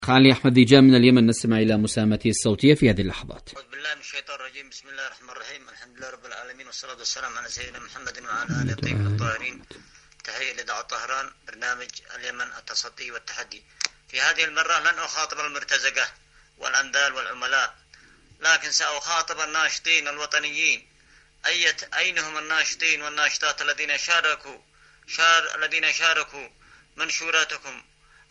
علي أحمد ديجان من اليمن، نستمع إلى مساهمته الصوتية في هذه اللحظات. أعوذ بالله من الشيطان الرجيم. بسم الله الرحمن الرحيم. الحمد لله رب العالمين، والصلاة والسلام على سيدنا محمد وعلى آله الطيبين الطاهرين. تحية لإذاعة طهران، برنامج اليمن التصدي والتحدي. في هذه المرة لن أخاطب المرتزقة والأنذال والعملاء، لكن سأخاطب الناشطين الوطنيين. أينهم الناشطين والناشطات الذين شاركوا منشوراتكم،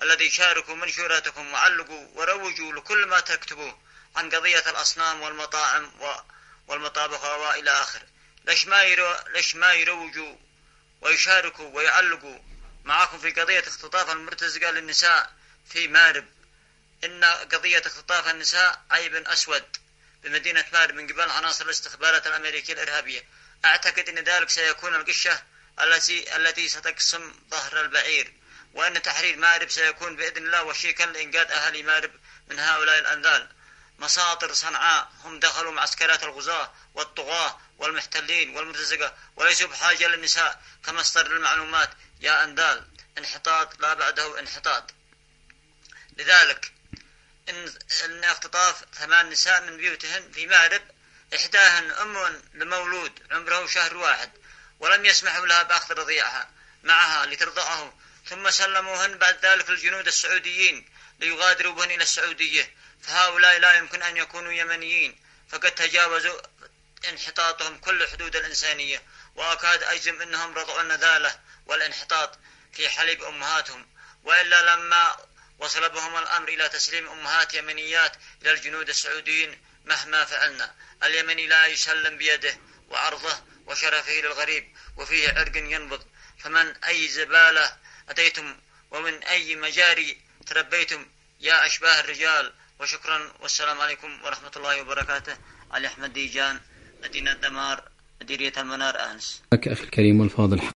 وعلقوا وروجوا لكل ما تكتبوه عن قضية الأصنام والمطاعم والمطابخ وإلى آخر. ليش ما يروجوا ويشاركوا ويعلقوا معكم في قضية اختطاف المرتزقة للنساء في مارب؟ إن قضية اختطاف النساء عيب أسود بمدينة مارب من قبل عناصر الاستخبارات الأمريكية الإرهابية. أعتقد أن ذلك سيكون القشة التي ستقسم ظهر البعير، وأن تحرير مارب سيكون بإذن الله وشيكا لإنقاذ أهل مارب من هؤلاء الأنذال. مساطر صنعاء هم دخلوا معسكرات الغزاة والطغاة والمحتلين والمرتزقة، وليسوا بحاجة للنساء كمصدر للمعلومات. يا أنذال، انحطاط لا بعده انحطاط. لذلك إن اختطاف 8 نساء من بيوتهن في مارب، إحداهن أم لمولود عمره شهر واحد، ولم يسمحوا لها بأخذ رضيعها معها لترضعه، ثم سلموهن بعد ذلك للجنود السعوديين ليغادروا بهن إلى السعودية. فهؤلاء لا يمكن أن يكونوا يمنيين، فقد تجاوزوا انحطاطهم كل حدود الإنسانية، وأكاد أجزم أنهم رضعوا النذالة والانحطاط في حليب أمهاتهم، وإلا لما وصل بهم الأمر إلى تسليم أمهات يمنيات إلى الجنود السعوديين. مهما فعلنا، اليمني لا يسلم بيده وعرضه وشرفه للغريب، وفيه عرق ينبض. فمن أي زبالة أتيتم ومن أي مجاري تربيتم يا أشباه الرجال. وشكرا، والسلام عليكم ورحمة الله وبركاته. علي أحمد ديجان، مدينة دمار، مديرية المنار، أنس. أخي الكريم والفاضل.